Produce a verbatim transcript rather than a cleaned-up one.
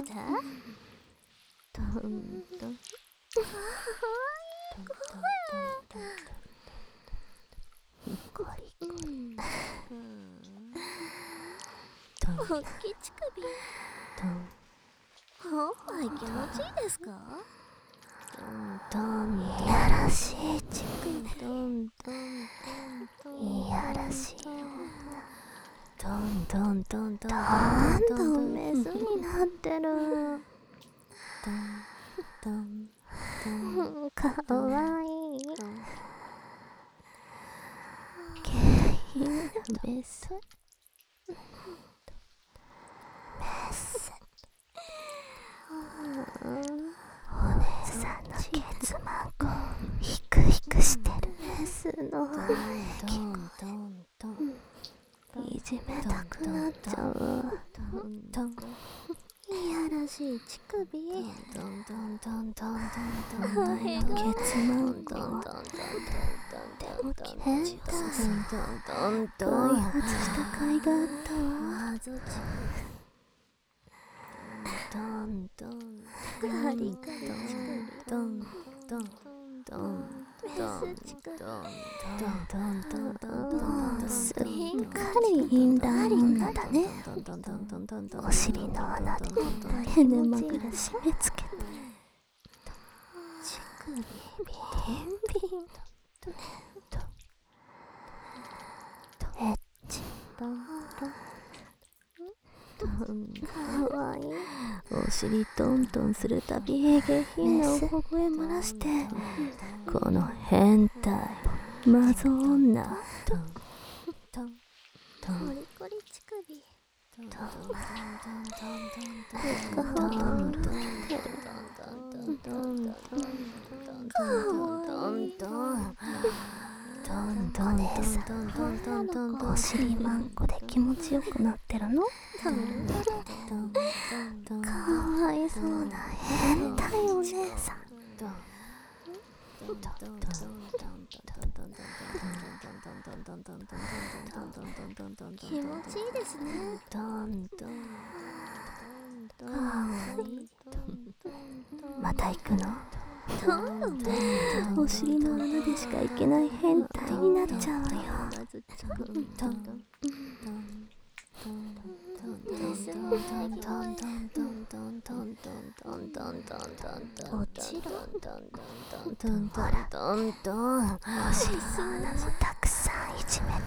て。 トントントンコリコリトン大きい乳首。 トンおっぱい気持ちいいですか？ トントンいやらしい乳首トントントンいやらしいトントントントンどんどんメスになってる。 トントントンかわいい。 下品なメスメスお姉さんのケツマンコヒクヒクしてるメスのトントントンいじめたくなっちゃう。 トントンいやらしい乳首。 トントントントントントンケツマンコ。でも変態。開発した甲斐があったわ。 トントンガリガリ乳首。 トントントントンメス乳首。 トントントントントントンすっかりインダー女だね。お尻の穴でヘネマグラ締め付けて。乳首ビンビン。エッチトントン。かわいい。 お尻トントンするたび下品なおほほえ漏らして。 この変態マゾ女トントントンコリコリ乳首。 トントントントントントントントントントントンお尻マンコで気持ちよくなってるの？かわいそうな変態お姉さん。気持ちいいですね。 また行くの？ お尻の穴でしか行けない変態になっちゃうよ。もちろんお尻の穴もたくさんいじめ